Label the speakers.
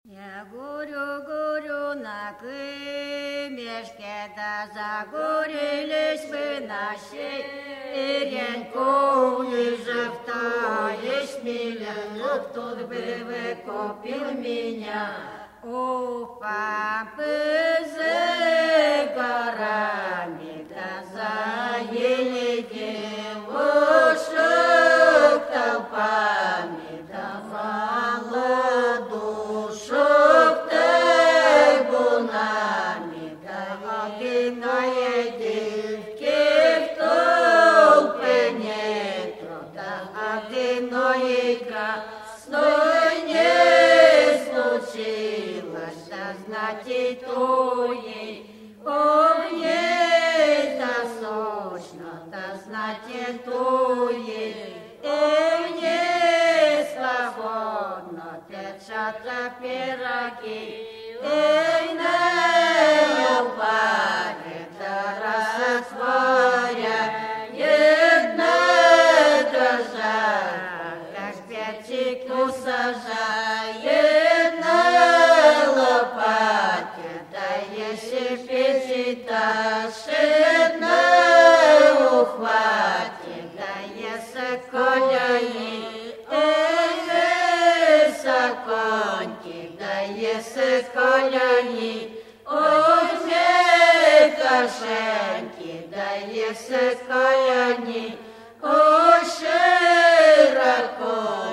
Speaker 1: Я гурю на камешке, да загорелись бы наши, и реньку ниже втаешь миля, кто бы выкупил меня. У папы за горами, да за еле девушек толпами, да молодушек табунами, да одиной девки в толпе нету, да одиной красной не случилось, да знать и то ей, о ней да сочно, да знать и то ей, не свободно печатся пироги, на паре да растворя jedna дрожа, как перчику сажает на лопате, да если печи ташит на ухвате, да если коляни, саконки, да если коляни, ой, кошеньки, да если коляни, ой, широко.